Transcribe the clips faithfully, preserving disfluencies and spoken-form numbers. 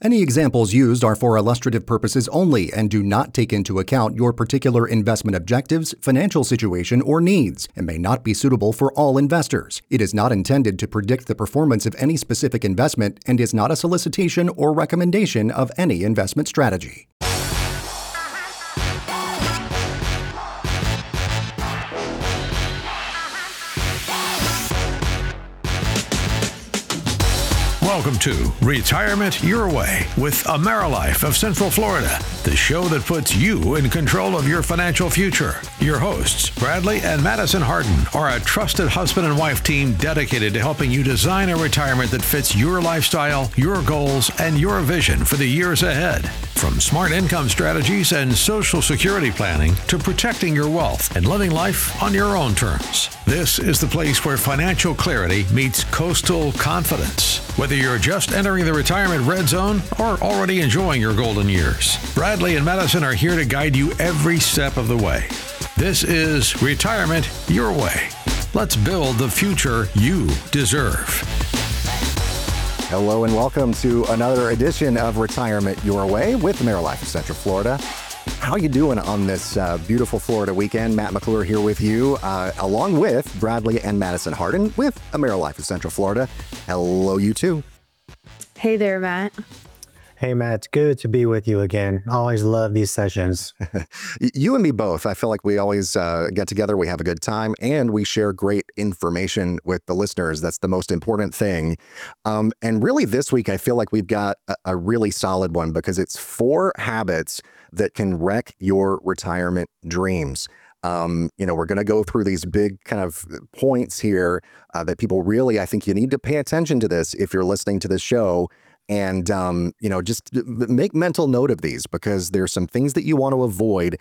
Any examples used are for illustrative purposes only and do not take into account your particular investment objectives, financial situation, or needs, and may not be suitable for all investors. It is not intended to predict the performance of any specific investment and is not a solicitation or recommendation of any investment strategy. Welcome to Retirement Your Way with AmeriLife of Central Florida, the show that puts you in control of your financial future. Your hosts, Bradley and Madison Harden, are a trusted husband and wife team dedicated to helping you design a retirement that fits your lifestyle, your goals, and your vision for the years ahead. From smart income strategies and Social Security planning to protecting your wealth and living life on your own terms. This is the place where financial clarity meets coastal confidence. Whether you're just entering the retirement red zone or already enjoying your golden years, Bradley and Madison are here to guide you every step of the way. This is Retirement Your Way. Let's build the future you deserve. Hello and welcome to another edition of Retirement Your Way with AmeriLife of Central Florida. How you doing on this uh, beautiful Florida weekend? Matt McClure here with you, uh, along with Bradley and Madison Harden with AmeriLife of Central Florida. Hello, you two. Hey there, Matt. Hey, Matt. It's good to be with you again. Always love these sessions. You and me both. I feel like we always uh, get together, we have a good time, and we share great information with the listeners. That's the most important thing. Um, and really this week, I feel like we've got a, a really solid one because it's four habits that can wreck your retirement dreams. Um, you know, we're going to go through these big kind of points here uh, that people really, I think you need to pay attention to this if you're listening to this show. And, um, you know, just make mental note of these because there's some things that you want to avoid.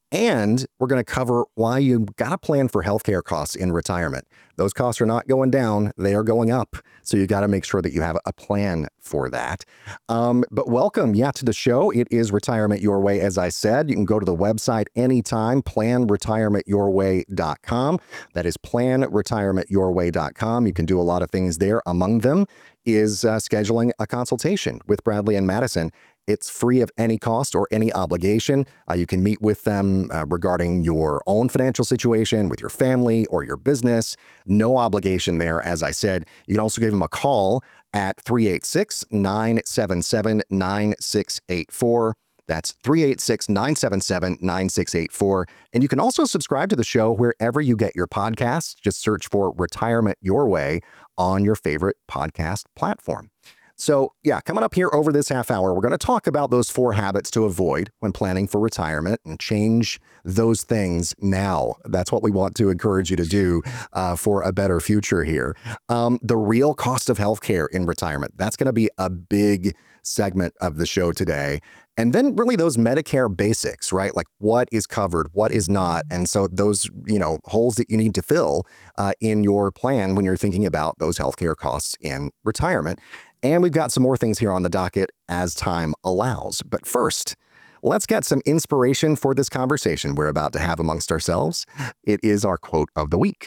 And we're going to cover why you got to plan for healthcare costs in retirement. Those costs are not going down, they are going up. So you got to make sure that you have a plan for that. Um, but welcome, yeah, to the show. It is Retirement Your Way, as I said. You can go to the website anytime, plan retirement your way dot com. That is plan retirement your way dot com. You can do a lot of things there. Among them is uh, scheduling a consultation with Bradley and Madison. It's free of any cost or any obligation. Uh, you can meet with them uh, regarding your own financial situation, with your family or your business. No obligation there, as I said. You can also give them a call at three eight six, nine seven seven, nine six eight four. That's three eight six, nine seven seven, nine six eight four. And you can also subscribe to the show wherever you get your podcasts. Just search for Retirement Your Way on your favorite podcast platform. So yeah, coming up here over this half hour, we're going to talk about those four habits to avoid when planning for retirement and change those things now. That's what we want to encourage you to do uh, for a better future here. Um, the real cost of healthcare in retirement. That's going to be a big segment of the show today. And then really those Medicare basics, right? Like what is covered, what is not. And so those, you know, holes that you need to fill uh, in your plan when you're thinking about those healthcare costs in retirement. And we've got some more things here on the docket as time allows. But first, let's get some inspiration for this conversation we're about to have amongst ourselves. It is our quote of the week.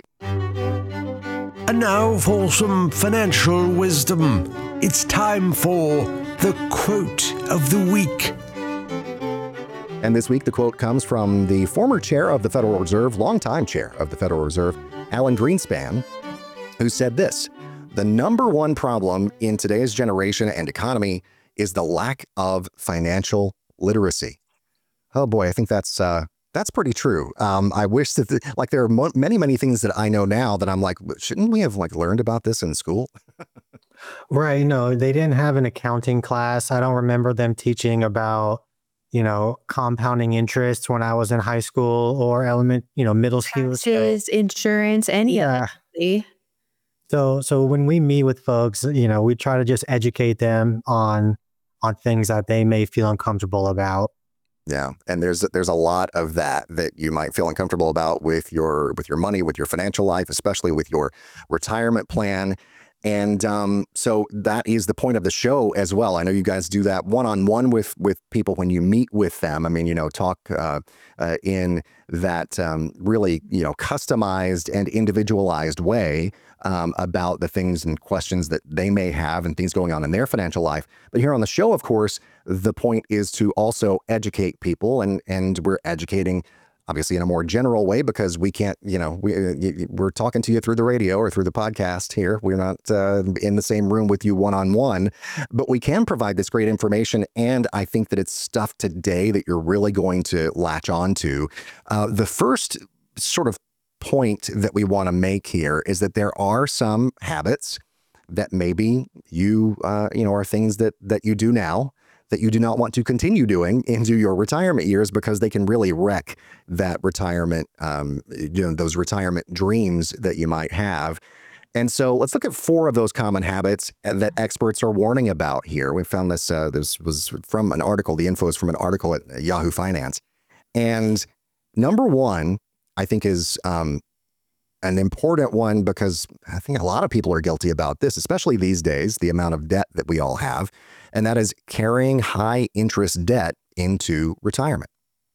And now for some financial wisdom. It's time for the quote of the week. And this week, the quote comes from the former chair of the Federal Reserve, longtime chair of the Federal Reserve, Alan Greenspan, who said this: "The number one problem in today's generation and economy is the lack of financial literacy." Oh boy, I think that's uh, that's pretty true. Um, I wish that, the, like, there are mo- many, many things that I know now that I'm like, shouldn't we have like learned about this in school? Right. No, they didn't have an accounting class. I don't remember them teaching about, you know, compounding interest when I was in high school or element, you know, middle school. Taxes, insurance, any of it. So, so when we meet with folks, you know, we try to just educate them on, on things that they may feel uncomfortable about. Yeah, and there's there's a lot of that that you might feel uncomfortable about with your with your money, with your financial life, especially with your retirement plan. And um, so that is the point of the show as well. I know you guys do that one-on-one with with people when you meet with them. I mean, you know, talk uh, uh, in that um, really, you know, customized and individualized way um, about the things and questions that they may have and things going on in their financial life. But here on the show, of course, the point is to also educate people, and and we're educating obviously in a more general way, because we can't, you know, we, we're talking to you through the radio or through the podcast here. We're not uh, in the same room with you one-on-one, but we can provide this great information. And I think that it's stuff today that you're really going to latch on to. Uh, the first sort of point that we want to make here is that there are some habits that maybe you, uh, you know, are things that, that you do now that you do not want to continue doing into your retirement years, because they can really wreck that retirement, um, you know, those retirement dreams that you might have. And so let's look at four of those common habits that experts are warning about here. We found this, uh, this was from an article, the info is from an article at Yahoo Finance. And number one, I think is um, an important one, because I think a lot of people are guilty about this, especially these days, the amount of debt that we all have. And that is carrying high interest debt into retirement.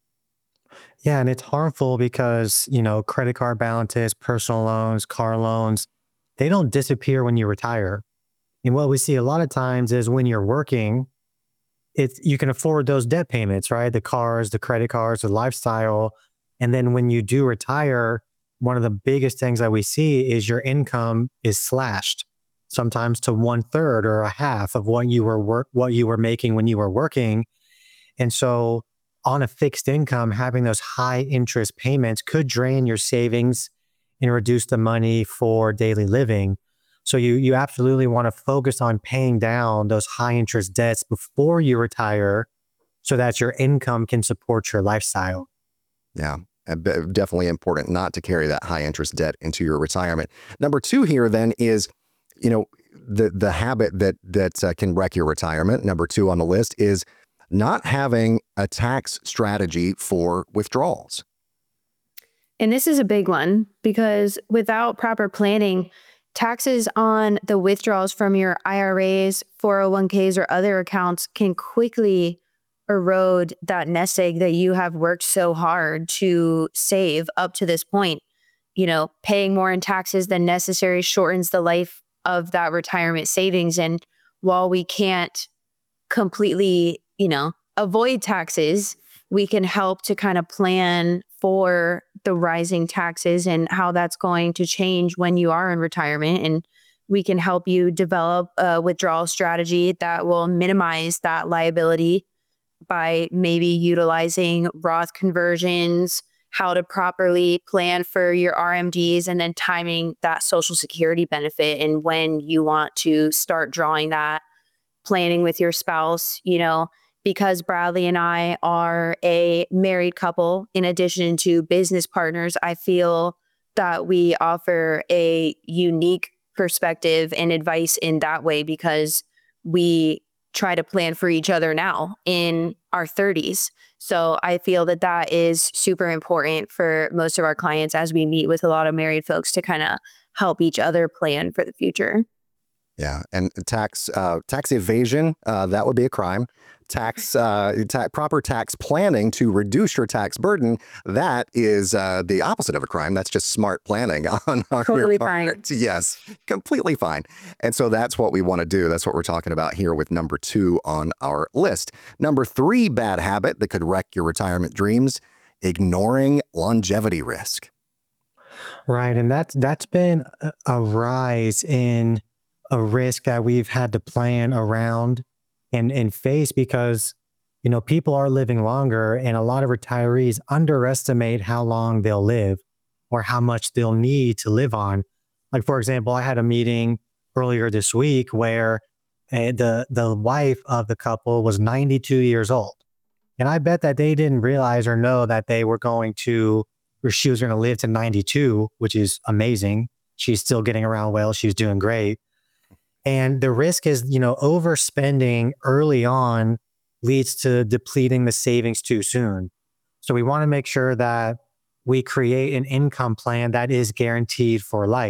Yeah, and it's harmful because, you know, credit card balances, personal loans, car loans, they don't disappear when you retire. And what we see a lot of times is when you're working, it's you can afford those debt payments, right? The cars, the credit cards, the lifestyle. And then when you do retire, one of the biggest things that we see is your income is slashed, sometimes to one third or a half of what you were work what you were making when you were working. And so on a fixed income, having those high interest payments could drain your savings and reduce the money for daily living. So you you absolutely want to focus on paying down those high interest debts before you retire, so that your income can support your lifestyle. Yeah. Definitely important not to carry that high interest debt into your retirement. Number two here then is, you know, the the habit that that uh, can wreck your retirement. Number two on the list is not having a tax strategy for withdrawals. And this is a big one, because without proper planning, taxes on the withdrawals from your I R As, four oh one k's, or other accounts can quickly erode that nest egg that you have worked so hard to save up to this point. You know, paying more in taxes than necessary shortens the life of that retirement savings. And while we can't completely, you know, avoid taxes, we can help to kind of plan for the rising taxes and how that's going to change when you are in retirement. And we can help you develop a withdrawal strategy that will minimize that liability by maybe utilizing Roth conversions, how to properly plan for your R M Ds, and then timing that Social Security benefit and when you want to start drawing that, planning with your spouse. You know, because Bradley and I are a married couple, in addition to business partners, I feel that we offer a unique perspective and advice in that way, because we try to plan for each other now in our thirties. So I feel that that is super important for most of our clients as we meet with a lot of married folks to kind of help each other plan for the future. Yeah, and tax uh, tax evasion, uh, that would be a crime. Tax uh, ta- proper tax planning to reduce your tax burden, that is uh, the opposite of a crime. That's just smart planning on, on Totally your fine. part. Yes, completely fine. And so that's what we want to do. That's what we're talking about here with number two on our list. Number three bad habit that could wreck your retirement dreams: ignoring longevity risk. Right, and that's that's been a, a rise in a risk that we've had to plan around and, and face, because, you know, people are living longer, and a lot of retirees underestimate how long they'll live or how much they'll need to live on. Like, for example, I had a meeting earlier this week where uh, the, the wife of the couple was ninety-two years old. And I bet that they didn't realize or know that they were going to, or she was going to live to ninety-two, which is amazing. She's still getting around well. She's doing great. And the risk is, you know, overspending early on leads to depleting the savings too soon. So we want to make sure that we create an income plan that is guaranteed for life.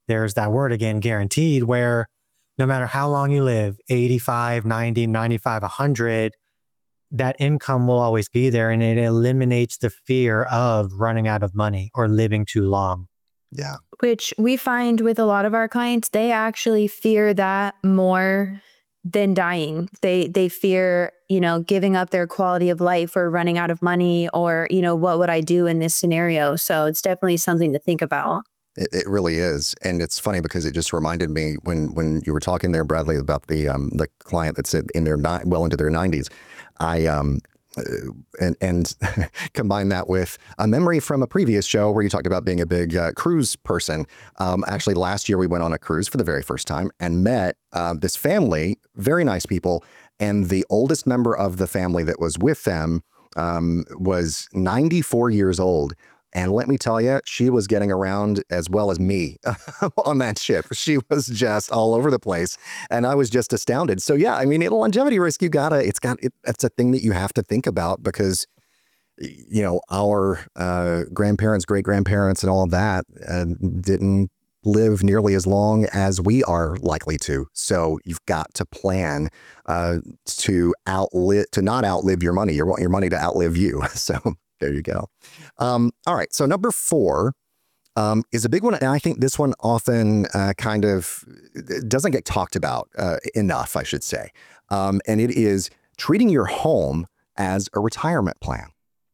there's that word again, guaranteed, where no matter how long you live, eighty-five, ninety, ninety-five, one hundred, that income will always be there, and it eliminates the fear of running out of money or living too long. Yeah. Which we find with a lot of our clients, they actually fear that more than dying. They they fear, you know, giving up their quality of life or running out of money, or, you know, what would I do in this scenario? So it's definitely something to think about. It, it really is. And it's funny because it just reminded me when when you were talking there, Bradley, about the um, the client that's in their ni- well into their nineties. I um uh, and and combine that with a memory from a previous show where you talked about being a big uh, cruise person. Um, actually, last year we went on a cruise for the very first time and met uh, this family, very nice people, and the oldest member of the family that was with them um, was ninety-four years old. And let me tell you, she was getting around as well as me on that ship. She was just all over the place. And I was just astounded. So yeah, I mean, a longevity risk, you gotta, it's got, it, it's a thing that you have to think about because, you know, our uh, grandparents, great grandparents and all of that uh, didn't live nearly as long as we are likely to. So you've got to plan uh, to outlive, to not outlive your money. You want your money to outlive you. So there you go. Um, all right. So number four um, is a big one. And I think this one often uh, kind of doesn't get talked about uh, enough, I should say. Um, and it is treating your home as a retirement plan.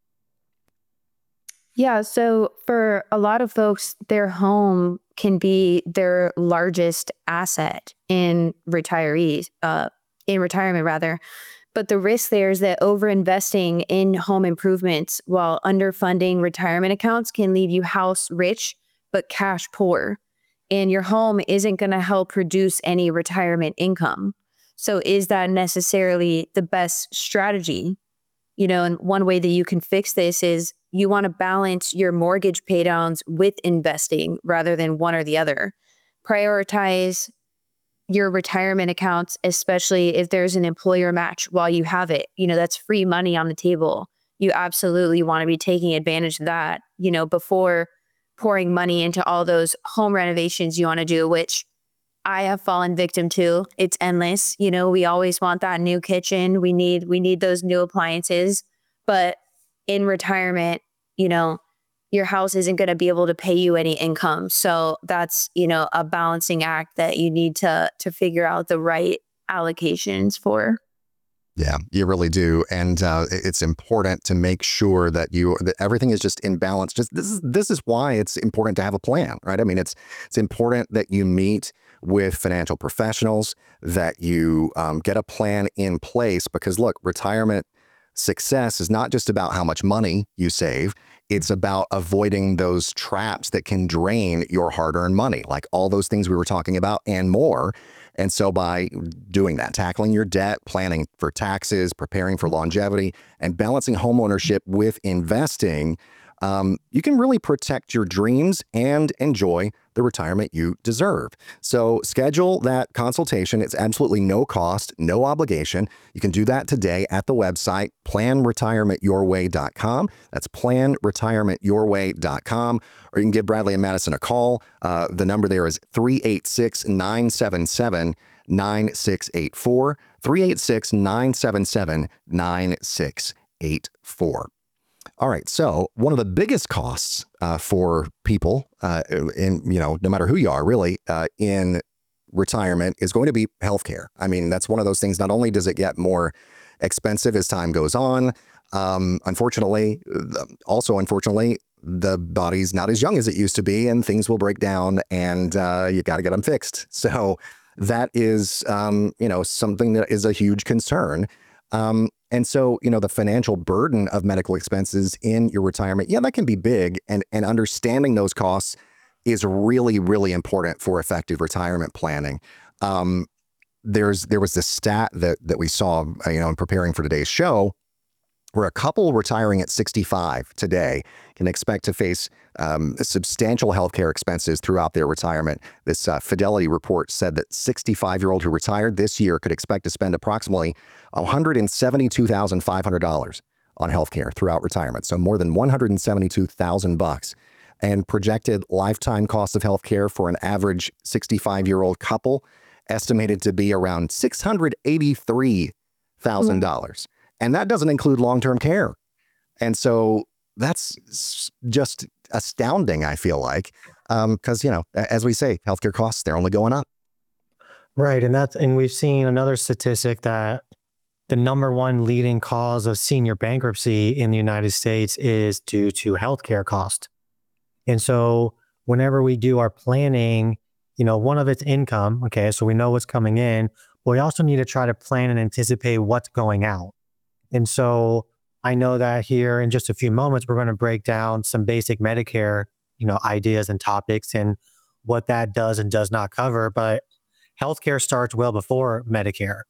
Yeah. So for a lot of folks, their home can be their largest asset in retirees, uh, in retirement rather. But the risk there is that overinvesting in home improvements while underfunding retirement accounts can leave you house rich, but cash poor. And your home isn't going to help produce any retirement income. So is that necessarily the best strategy? You know, and one way that you can fix this is you want to balance your mortgage paydowns with investing rather than one or the other. Prioritize your retirement accounts, especially if there's an employer match while you have it. You know, that's free money on the table. You absolutely want to be taking advantage of that, you know, before pouring money into all those home renovations you want to do, which I have fallen victim to. It's endless. You know, we always want that new kitchen. We need, we need those new appliances. But in retirement, you know, your house isn't going to be able to pay you any income. So that's, you know, a balancing act that you need to to figure out the right allocations for. Yeah, you really do. And uh, it's important to make sure that you that everything is just in balance. Just this is this is why it's important to have a plan, right? I mean, it's it's important that you meet with financial professionals, that you um, get a plan in place, because look, retirement success is not just about how much money you save. It's about avoiding those traps that can drain your hard-earned money, like all those things we were talking about and more. And so by doing that, tackling your debt, planning for taxes, preparing for longevity, and balancing homeownership with investing, um, you can really protect your dreams and enjoy the retirement you deserve. So schedule that consultation. It's absolutely no cost, no obligation. You can do that today at the website, plan retirement your way dot com. That's plan retirement your way dot com. Or you can give Bradley and Madison a call. Uh, the number there is three eight six, nine seven seven, nine six eight four, three eight six, nine seven seven, nine six eight four. All right. So one of the biggest costs uh, for people uh, in, you know, no matter who you are, really, uh, in retirement is going to be healthcare. I mean, that's one of those things. Not only does it get more expensive as time goes on, um, unfortunately, also, unfortunately, the body's not as young as it used to be, and things will break down, and uh, you got to get them fixed. So that is, um, you know, something that is a huge concern. Um, and so, you know, the financial burden of medical expenses in your retirement, yeah, that can be big. And, and understanding those costs is really, really important for effective retirement planning. Um, there's there was this stat that that we saw, you know, in preparing for today's show, where a couple retiring at sixty-five today can expect to face um, substantial healthcare expenses throughout their retirement. This uh, Fidelity report said that sixty-five-year-old who retired this year could expect to spend approximately one hundred seventy-two thousand five hundred dollars on healthcare throughout retirement. So more than one hundred seventy-two thousand bucks. and projected lifetime cost of healthcare for an average sixty-five-year-old couple estimated to be around six hundred eighty-three thousand dollars. And that doesn't include long-term care. And so that's s- just astounding, I feel like, because, you know, a- as we say, healthcare costs, they're only going up. Right. And that's, and we've seen another statistic that the number one leading cause of senior bankruptcy in the United States is due to healthcare cost. And so whenever we do our planning, you know, one of it's income. Okay. So we know what's coming in, but we also need to try to plan and anticipate what's going out. And so I know that here in just a few moments, we're going to break down some basic Medicare, you know, ideas and topics and what that does and does not cover. But healthcare starts well before Medicare.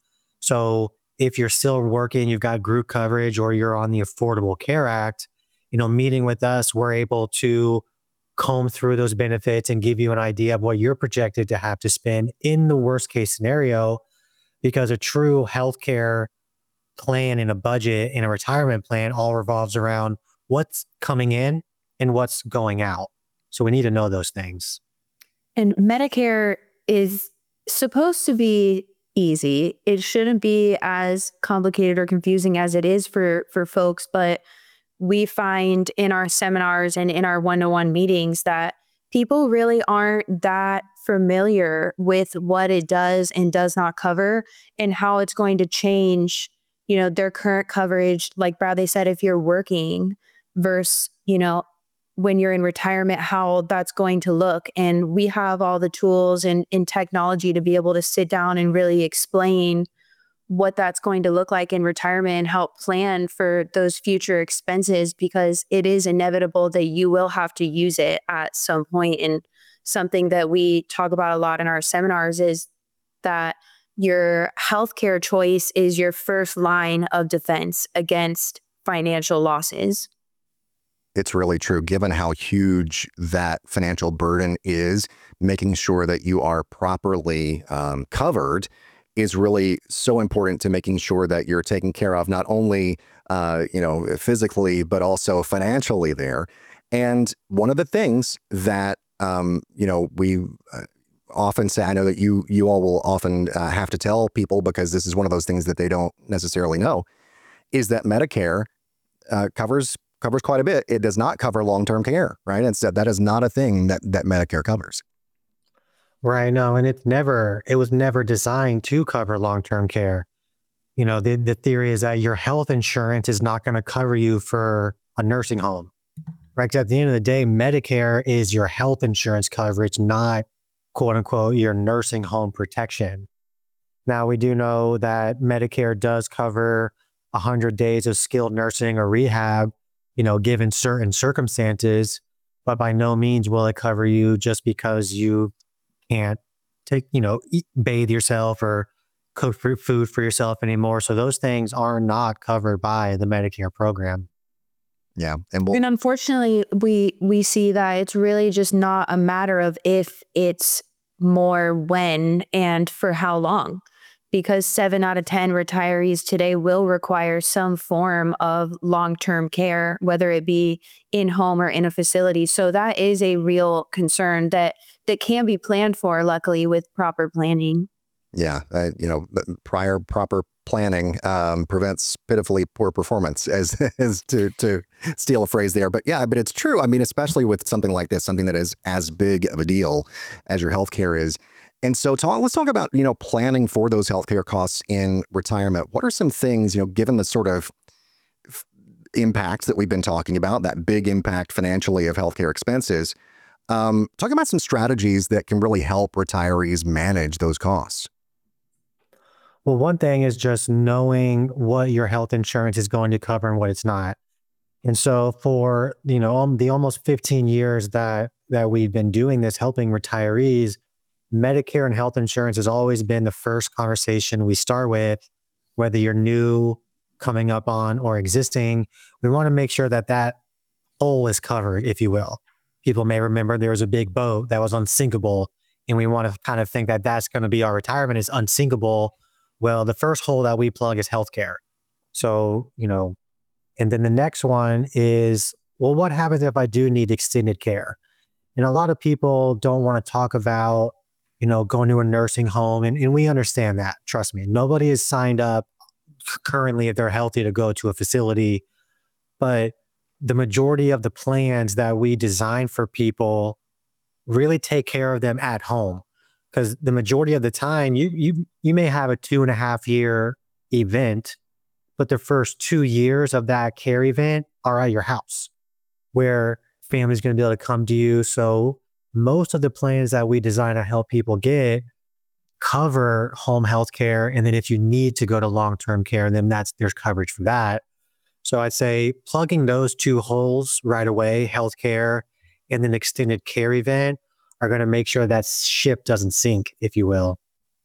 So if you're still working, you've got group coverage, or you're on the Affordable Care Act, you know, meeting with us, we're able to comb through those benefits and give you an idea of what you're projected to have to spend in the worst case scenario, because a true healthcare plan and a budget and a retirement plan all revolves around what's coming in and what's going out. So we need to know those things. And Medicare is supposed to be easy. It shouldn't be as complicated or confusing as it is for, for folks, but we find in our seminars and in our one-to-one meetings that people really aren't that familiar with what it does and does not cover and how it's going to change, you know, their current coverage. Like Bradley said, if you're working versus, you know, when you're in retirement, how that's going to look. And we have all the tools and, and technology to be able to sit down and really explain what that's going to look like in retirement and help plan for those future expenses, because it is inevitable that you will have to use it at some point. And something that we talk about a lot in our seminars is that your healthcare choice is your first line of defense against financial losses. It's really true. Given how huge that financial burden is, making sure that you are properly um, covered is really so important to making sure that you're taken care of, not only uh, you know, physically, but also financially there. And one of the things that um, you know, we uh, often say, I know that you you all will often uh, have to tell people, because this is one of those things that they don't necessarily know, is that Medicare uh, covers covers quite a bit. It does not cover long-term care, right? Instead, that is not a thing that, that Medicare covers. Right. No, and it's never, it was never designed to cover long-term care. You know, the, the theory is that your health insurance is not going to cover you for a nursing home, right? 'Cause at the end of the day, Medicare is your health insurance coverage, not quote unquote your nursing home protection. Now, we do know that Medicare does cover one hundred days of skilled nursing or rehab, you know, given certain circumstances, but by no means will it cover you just because you can't take, you know, eat, bathe yourself or cook for food for yourself anymore. So those things are not covered by the Medicare program. Yeah. And we'll, And unfortunately, we we see that it's really just not a matter of if, it's more when and for how long. Because seven out of ten retirees today will require some form of long-term care, whether it be in home or in a facility. So that is a real concern that that can be planned for, luckily, with proper planning. yeah, uh, you know, prior proper planning um, prevents pitifully poor performance, as as to to steal a phrase there. But yeah, but it's true. I mean, especially with something like this, something that is as big of a deal as your healthcare is. And so talk, let's talk about, you know, planning for those healthcare costs in retirement. What are some things, you know, given the sort of f- impacts that we've been talking about, that big impact financially of healthcare expenses, um, talk about some strategies that can really help retirees manage those costs. Well, one thing is just knowing what your health insurance is going to cover and what it's not. And so for, you know, um, the almost fifteen years that that we've been doing this, helping retirees, Medicare and health insurance has always been the first conversation we start with, whether you're new, coming up on, or existing. We want to make sure that that hole is covered, if you will. People may remember there was a big boat that was unsinkable, and we want to kind of think that that's going to be our retirement is unsinkable. Well, the first hole that we plug is healthcare. So, you know, and then the next one is, well, what happens if I do need extended care? And a lot of people don't want to talk about, you know, going to a nursing home. And, and we understand that. Trust me, nobody is signed up currently if they're healthy to go to a facility. But the majority of the plans that we design for people really take care of them at home. Because the majority of the time, you you you may have a two and a half year event, but the first two years of that care event are at your house, where family's going to be able to come to you. So most of the plans that we design to help people get cover home health care. And then if you need to go to long-term care, then that's there's coverage for that. So I'd say plugging those two holes right away, healthcare and then extended care event, are going to make sure that ship doesn't sink, if you will.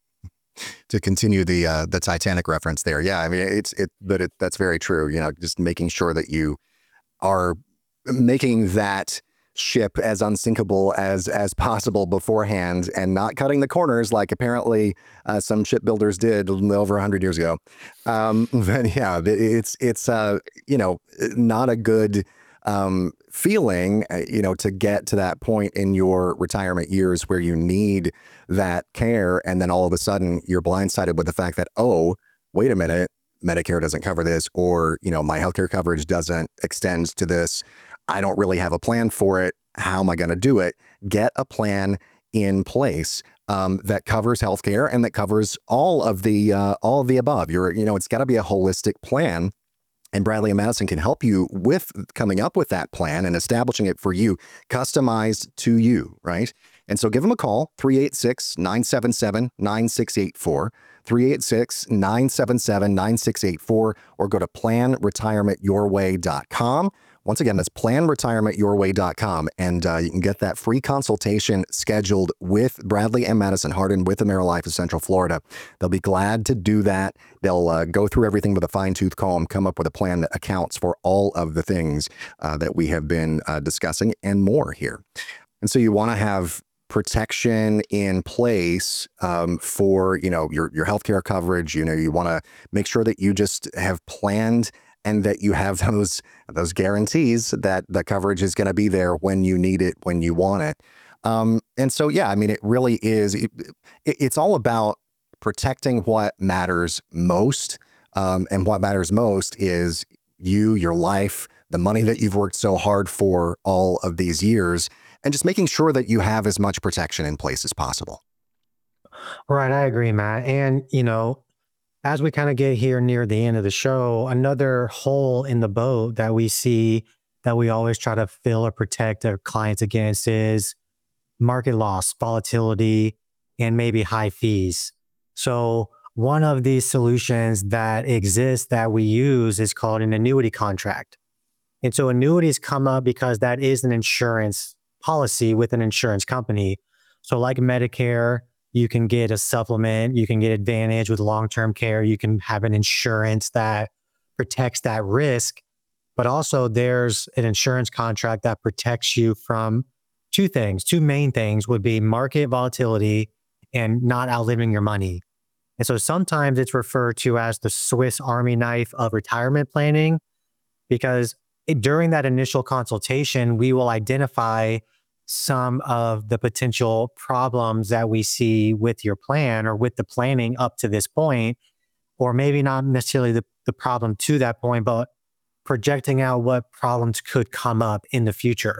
To continue the uh, the Titanic reference there, yeah, I mean it's it, but it, that's very true. You know, just making sure that you are making that ship as unsinkable as as possible beforehand, and not cutting the corners like apparently uh, some shipbuilders did over a hundred years ago. Um, but yeah, it's it's uh, you know not a good um, feeling, uh, you know, to get to that point in your retirement years where you need that care, and then all of a sudden you're blindsided with the fact that, oh, wait a minute, Medicare doesn't cover this, or you know, my healthcare coverage doesn't extend to this. I don't really have a plan for it. How am I going to do it? Get a plan in place um, that covers healthcare and that covers all of the uh, all of the above. You're, you know, it's got to be a holistic plan. And Bradley and Madison can help you with coming up with that plan and establishing it for you, customized to you, right? And so give them a call, three eight six, nine seven seven, nine six eight four, three eight six, nine seven seven, nine six eight four, or go to plan retirement your way dot com. Once again, that's plan retirement your way dot com, and uh, you can get that free consultation scheduled with Bradley and Madison Hardin with AmeriLife of Central Florida. They'll be glad to do that. They'll uh, go through everything with a fine-tooth comb, come up with a plan that accounts for all of the things uh, that we have been uh, discussing and more here. And so you want to have protection in place um, for, you know, your, your healthcare coverage. You know, you want to make sure that you just have planned and that you have those those guarantees that the coverage is going to be there when you need it, when you want it. Um, and so, yeah, I mean, it really is. It, it's all about protecting what matters most. Um, and what matters most is you, your life, the money that you've worked so hard for all of these years, and just making sure that you have as much protection in place as possible. Right. I agree, Matt. And, you know, as we kind of get here near the end of the show, another hole in the boat that we see that we always try to fill or protect our clients against is market loss, volatility, and maybe high fees. So one of these solutions that exists that we use is called an annuity contract. And so annuities come up because that is an insurance policy with an insurance company. So like Medicare, you can get a supplement, you can get Advantage with long-term care, you can have an insurance that protects that risk, but also there's an insurance contract that protects you from two things. Two main things would be market volatility and not outliving your money. And so sometimes it's referred to as the Swiss Army knife of retirement planning, because it, during that initial consultation, we will identify some of the potential problems that we see with your plan or with the planning up to this point, or maybe not necessarily the, the problem to that point, but projecting out what problems could come up in the future.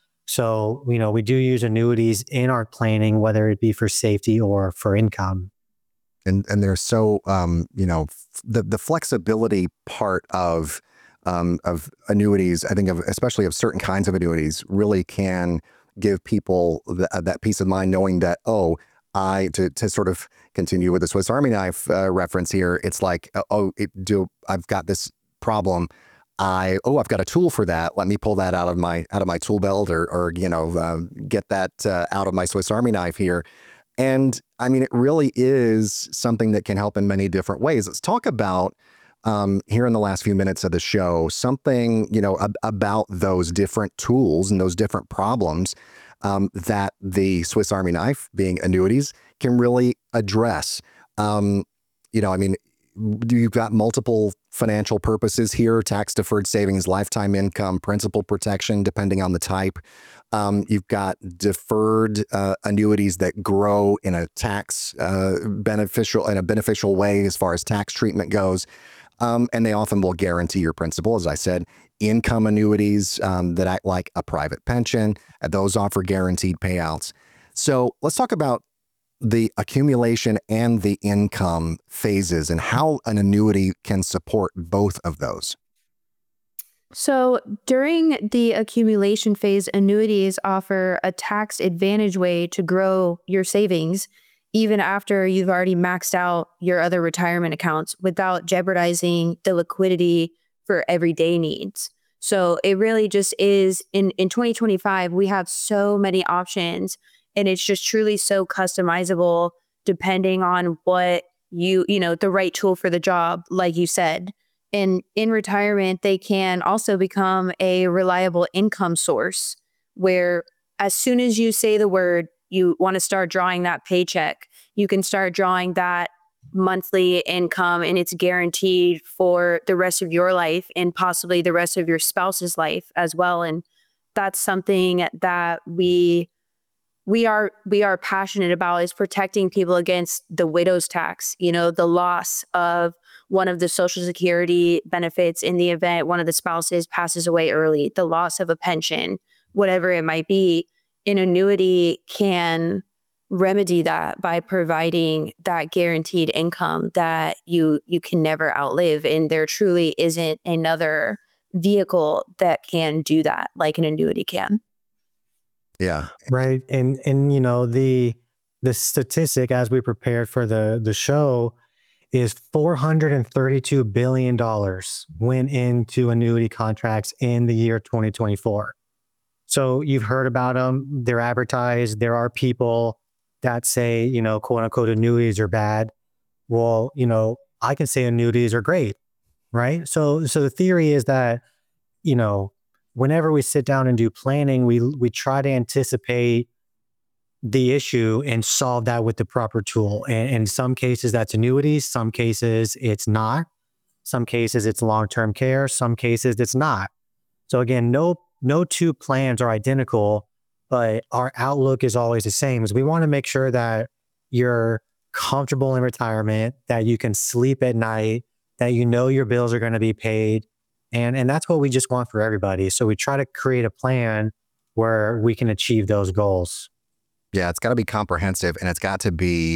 So, you know, we do use annuities in our planning, whether it be for safety or for income. And and they're so, um, you know, f- the, the flexibility part of um, of annuities, I think of especially of certain kinds of annuities, really can give people th- that peace of mind knowing that, oh, I, to, to sort of continue with the Swiss Army knife uh, reference here, it's like, oh, it do I've got this problem. I, oh, I've got a tool for that. Let me pull that out of my, out of my tool belt or, or, you know, uh, get that uh, out of my Swiss Army knife here. And I mean, it really is something that can help in many different ways. Let's talk about Um, here in the last few minutes of the show, something, you know, ab- about those different tools and those different problems um, that the Swiss Army knife, being annuities, can really address. Um, you know, I mean, you've got multiple financial purposes here: tax deferred savings, lifetime income, principal protection, depending on the type. Um, you've got deferred uh, annuities that grow in a tax uh, beneficial in a beneficial way as far as tax treatment goes. Um, and they often will guarantee your principal. As I said, income annuities um, that act like a private pension, uh, those offer guaranteed payouts. So let's talk about the accumulation and the income phases and how an annuity can support both of those. So during the accumulation phase, annuities offer a tax advantage way to grow your savings, even after you've already maxed out your other retirement accounts without jeopardizing the liquidity for everyday needs. So it really just is, in, in twenty twenty-five, we have so many options, and it's just truly so customizable depending on what you, you know, the right tool for the job, like you said. And in retirement, they can also become a reliable income source where as soon as you say the word, you want to start drawing that paycheck, you can start drawing that monthly income, and it's guaranteed for the rest of your life and possibly the rest of your spouse's life as well. And that's something that we we are we are passionate about, is protecting people against the widow's tax, you know, the loss of one of the Social Security benefits in the event one of the spouses passes away early, the loss of a pension, whatever it might be. An annuity can remedy that by providing that guaranteed income that you you can never outlive. And there truly isn't another vehicle that can do that like an annuity can. Yeah. Right. And, and, you know, the, the statistic as we prepared for the, the show is four hundred thirty-two billion dollars went into annuity contracts in the year twenty twenty-four. So you've heard about them. They're advertised. There are people that say, you know, quote unquote, annuities are bad. Well, you know, I can say annuities are great, right? So, so the theory is that, you know, whenever we sit down and do planning, we we try to anticipate the issue and solve that with the proper tool. And in some cases, that's annuities. Some cases, it's not. Some cases, it's long-term care. Some cases, it's not. So again, no no two plans are identical, but our outlook is always the same. Is we want to make sure that you're comfortable in retirement, that you can sleep at night, that you know your bills are going to be paid. And, and that's what we just want for everybody. So we try to create a plan where we can achieve those goals. Yeah, it's got to be comprehensive, and it's got to be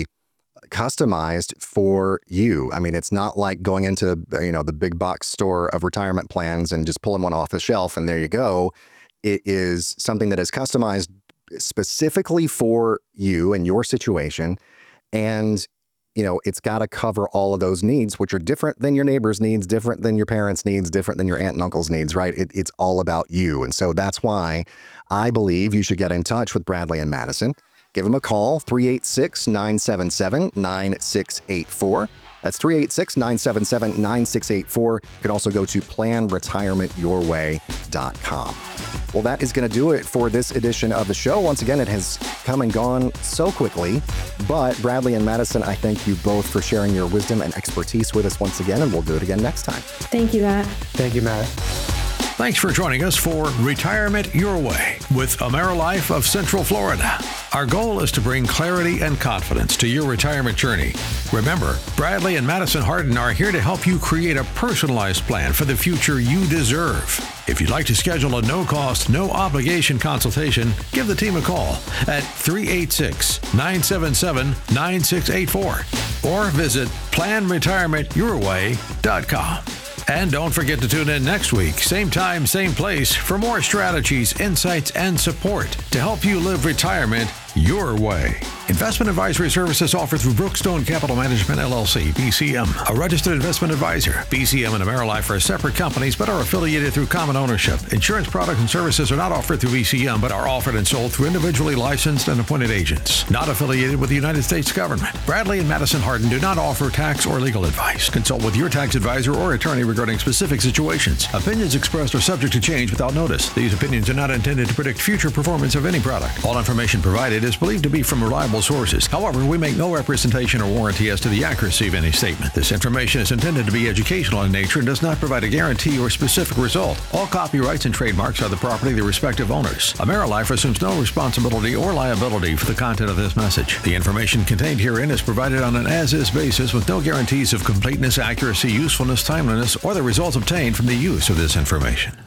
customized for you. I mean, it's not like going into, you know, the big box store of retirement plans and just pulling one off the shelf and there you go. It is something that is customized specifically for you and your situation. And, you know, it's got to cover all of those needs, which are different than your neighbor's needs, different than your parents' needs, different than your aunt and uncle's needs, right? It, it's all about you. And so that's why I believe you should get in touch with Bradley and Madison. Give them a call, three eight six, nine seven seven, nine six eight four. That's three eight six, nine seven seven, nine six eight four. You can also go to plan retirement your way dot com. Well, that is going to do it for this edition of the show. Once again, it has come and gone so quickly, but Bradley and Madison, I thank you both for sharing your wisdom and expertise with us once again, and we'll do it again next time. Thank you, Matt. Thank you, Matt. Thanks for joining us for Retirement Your Way with AmeriLife of Central Florida. Our goal is to bring clarity and confidence to your retirement journey. Remember, Bradley and Madison Harden are here to help you create a personalized plan for the future you deserve. If you'd like to schedule a no-cost, no-obligation consultation, give the team a call at three eight six, nine seven seven, nine six eight four or visit plan retirement your way dot com. And don't forget to tune in next week, same time, same place, for more strategies, insights, and support to help you live retirement your way. Investment advisory services offered through Brookstone Capital Management, L L C, B C M, a registered investment advisor. B C M and AmeriLife are separate companies but are affiliated through common ownership. Insurance products and services are not offered through B C M but are offered and sold through individually licensed and appointed agents. Not affiliated with the United States government. Bradley and Madison Harden do not offer tax or legal advice. Consult with your tax advisor or attorney regarding specific situations. Opinions expressed are subject to change without notice. These opinions are not intended to predict future performance of any product. All information provided provided is believed to be from reliable sources. However, we make no representation or warranty as to the accuracy of any statement. This information is intended to be educational in nature and does not provide a guarantee or specific result. All copyrights and trademarks are the property of the respective owners. AmeriLife assumes no responsibility or liability for the content of this message. The information contained herein is provided on an as-is basis with no guarantees of completeness, accuracy, usefulness, timeliness, or the results obtained from the use of this information.